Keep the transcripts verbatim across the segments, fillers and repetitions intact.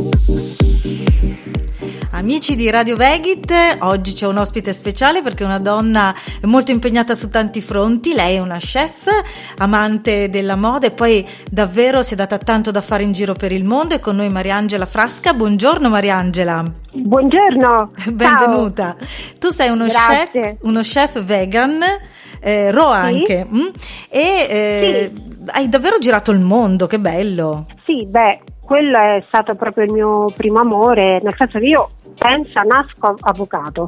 Amici di Radio Vegit, oggi c'è un ospite speciale perché è una donna molto impegnata su tanti fronti. Lei è una chef, amante della moda e poi davvero si è data tanto da fare in giro per il mondo. È con noi Mariangela Frasca. Buongiorno Mariangela. Buongiorno. Benvenuta. Ciao. Tu sei uno chef, uno chef vegan, eh, raw sì. anche, mm? e eh, sì. hai davvero girato il mondo, che bello. Sì, beh, quello è stato proprio il mio primo amore, nel senso che io pensa, nasco avvocato,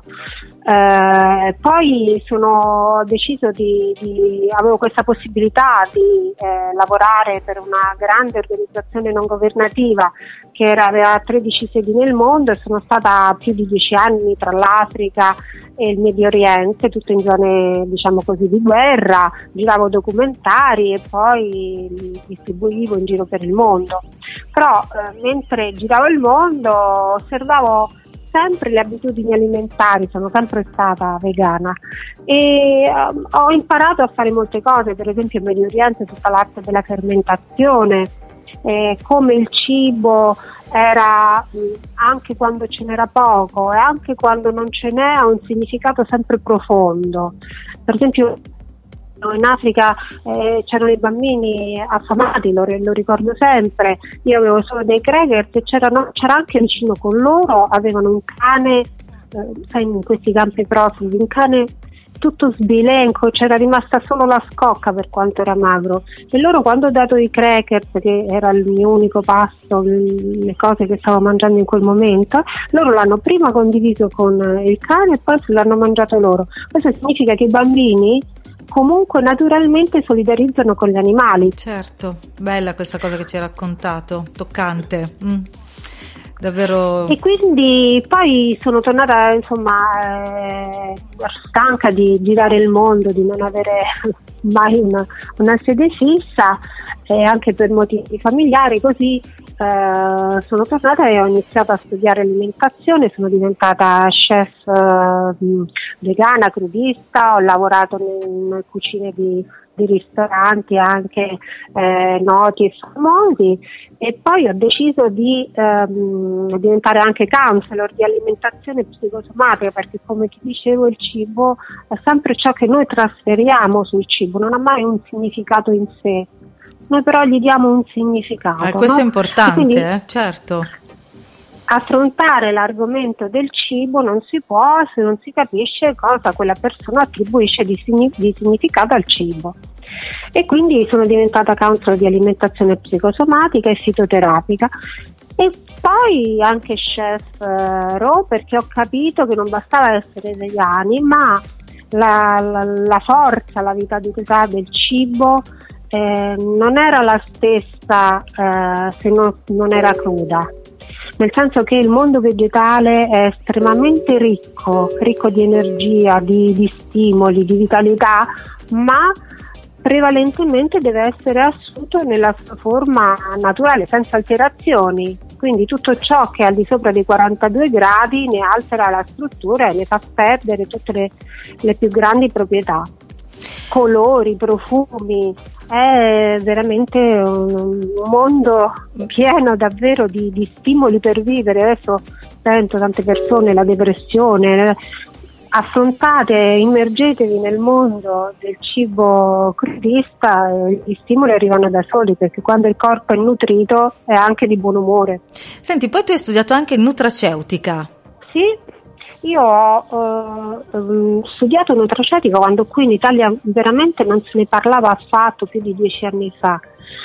eh, poi sono deciso di, di avevo questa possibilità di eh, lavorare per una grande organizzazione non governativa che era, aveva tredici sedi nel mondo, e sono stata più di dieci anni tra l'Africa e il Medio Oriente, tutto in zone diciamo così di guerra, giravo documentari e poi li distribuivo in giro per il mondo. Però eh, mentre giravo il mondo osservavo sempre le abitudini alimentari, sono sempre stata vegana e um, ho imparato a fare molte cose, per esempio in Medio Oriente tutta l'arte della fermentazione, eh, come il cibo era mh, anche quando ce n'era poco e anche quando non ce n'è ha un significato sempre profondo. Per esempio in Africa eh, c'erano i bambini affamati, lo, lo ricordo sempre, io avevo solo dei crackers e c'erano, c'era anche vicino con loro, avevano un cane, eh, sai, in questi campi profughi, un cane tutto sbilenco, c'era rimasta solo la scocca per quanto era magro, e loro quando ho dato i crackers, che era il mio unico pasto, le cose che stavo mangiando in quel momento, loro l'hanno prima condiviso con il cane e poi se l'hanno mangiato loro. Questo significa che i bambini comunque naturalmente solidarizzano con gli animali. Certo, bella questa cosa che ci hai raccontato, toccante. Mm. Davvero. E quindi poi sono tornata insomma eh, stanca di girare il mondo, di non avere mai una, una sede fissa, e anche per motivi familiari, così eh, sono tornata e ho iniziato a studiare alimentazione, sono diventata chef eh, vegana, crudista, ho lavorato in cucine di di ristoranti anche eh, noti e famosi, e poi ho deciso di ehm, diventare anche counselor di alimentazione psicosomatica, perché come ti dicevo il cibo è sempre ciò che noi trasferiamo sul cibo, non ha mai un significato in sé, noi però gli diamo un significato. Eh, questo no? è importante, quindi, eh? Certo. Affrontare l'argomento del cibo non si può se non si capisce cosa quella persona attribuisce di, di significato al cibo. E quindi sono diventata counselor di alimentazione psicosomatica e fitoterapica, e poi anche chef eh, raw, perché ho capito che non bastava essere vegani, ma la, la, la forza, la vitalità del cibo eh, non era la stessa eh, se non, non era cruda. Nel senso che il mondo vegetale è estremamente ricco, ricco di energia, di, di stimoli, di vitalità, ma prevalentemente deve essere assunto nella sua forma naturale, senza alterazioni. Quindi tutto ciò che è al di sopra dei quarantadue gradi ne altera la struttura e ne fa perdere tutte le, le più grandi proprietà. Colori, profumi, è veramente un, un mondo pieno davvero di, di stimoli per vivere. Adesso sento tante persone, la depressione, affrontate, immergetevi nel mondo del cibo crudista e gli stimoli arrivano da soli, perché quando il corpo è nutrito è anche di buon umore. Senti, poi tu hai studiato anche nutraceutica. Sì. Io ho uh, studiato nutraceutica quando qui in Italia veramente non se ne parlava affatto, più di dieci anni fa,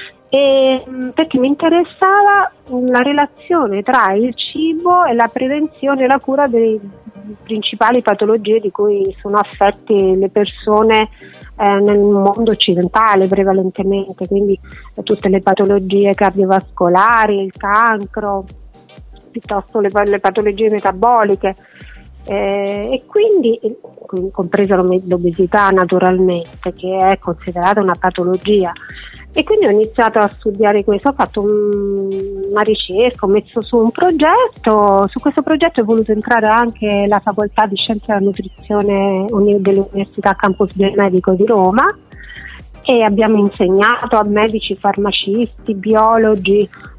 e, perché mi interessava la relazione tra il cibo e la prevenzione e la cura delle principali patologie di cui sono affette le persone eh, nel mondo occidentale prevalentemente, quindi eh, tutte le patologie cardiovascolari, il cancro, piuttosto le, le patologie metaboliche. Eh, e quindi compresa l'obesità naturalmente, che è considerata una patologia, e quindi ho iniziato a studiare questo, ho fatto un, una ricerca, ho messo su un progetto. Su questo progetto ho voluto entrare anche la facoltà di scienze della nutrizione dell'Università Campus Biomedico di Roma, e abbiamo insegnato a medici, farmacisti, biologi,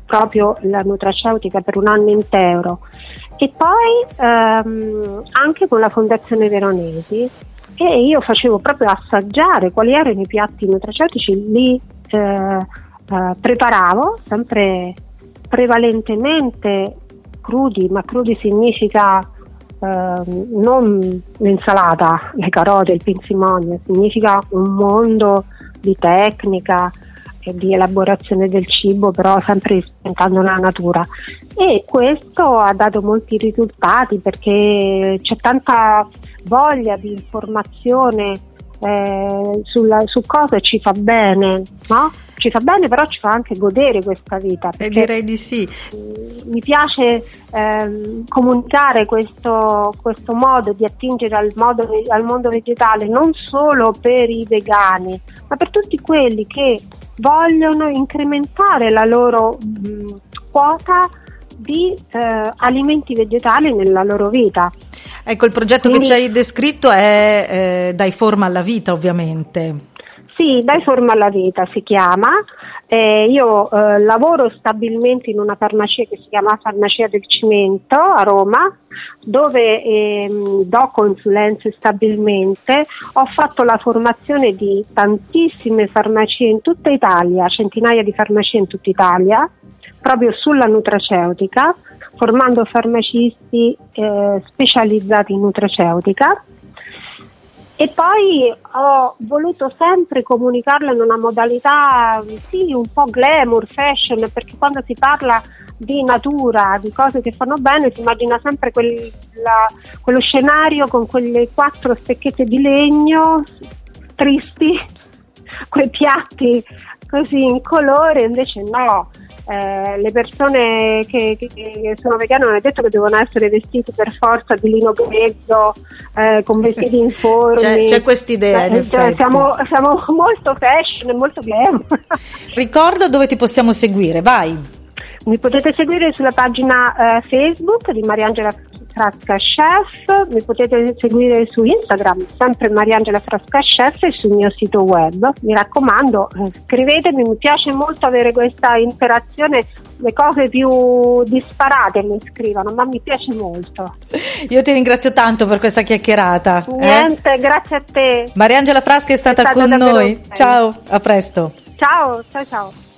proprio la nutraceutica per un anno intero, e poi ehm, anche con la Fondazione Veronesi, e io facevo proprio assaggiare quali erano i piatti nutraceutici, li eh, eh, preparavo sempre prevalentemente crudi, ma crudi significa eh, non l'insalata, le carote, il pinzimonio, significa un mondo di tecnica e di elaborazione del cibo, però sempre rispettando la natura, e questo ha dato molti risultati perché c'è tanta voglia di informazione eh, sulla, su cosa ci fa bene, no? Ci fa bene, però ci fa anche godere questa vita. E direi di sì. Mi piace ehm, comunicare questo, questo modo di attingere al, modo, al mondo vegetale, non solo per i vegani, ma per tutti quelli che vogliono incrementare la loro mh, quota di eh, alimenti vegetali nella loro vita. Ecco, il progetto Quindi, che ci hai descritto è eh, Dai forma alla vita, ovviamente. Sì, Dai forma alla vita si chiama. Eh, io eh, lavoro stabilmente in una farmacia che si chiama Farmacia del Cimento a Roma, dove ehm, do consulenze stabilmente. Ho fatto la formazione di tantissime farmacie in tutta Italia, centinaia di farmacie in tutta Italia, proprio sulla nutraceutica, formando farmacisti eh, specializzati in nutraceutica. E poi ho voluto sempre comunicarlo in una modalità, sì, un po' glamour, fashion, perché quando si parla di natura, di cose che fanno bene, si immagina sempre quel, la, quello scenario con quelle quattro stecchette di legno tristi, quei piatti così in colore, invece no. Eh, le persone che, che, che sono vegane non è detto che devono essere vestiti per forza di lino grezzo, eh, con vestiti informi. C'è, c'è quest'idea, in eh, effetti. Siamo, siamo molto fashion e molto glamour. Ricorda dove ti possiamo seguire, vai. Mi potete seguire sulla pagina eh, Facebook di Mariangela Frasca Chef, mi potete seguire su Instagram, sempre Mariangela Frasca Chef, e sul mio sito web. Mi raccomando, eh, scrivetemi, mi piace molto avere questa interazione, le cose più disparate mi scrivono, ma mi piace molto. Io ti ringrazio tanto per questa chiacchierata. Niente, eh? grazie a te. Mariangela Frasca è stata, è stata con noi. Ciao, a presto. Ciao, ciao ciao.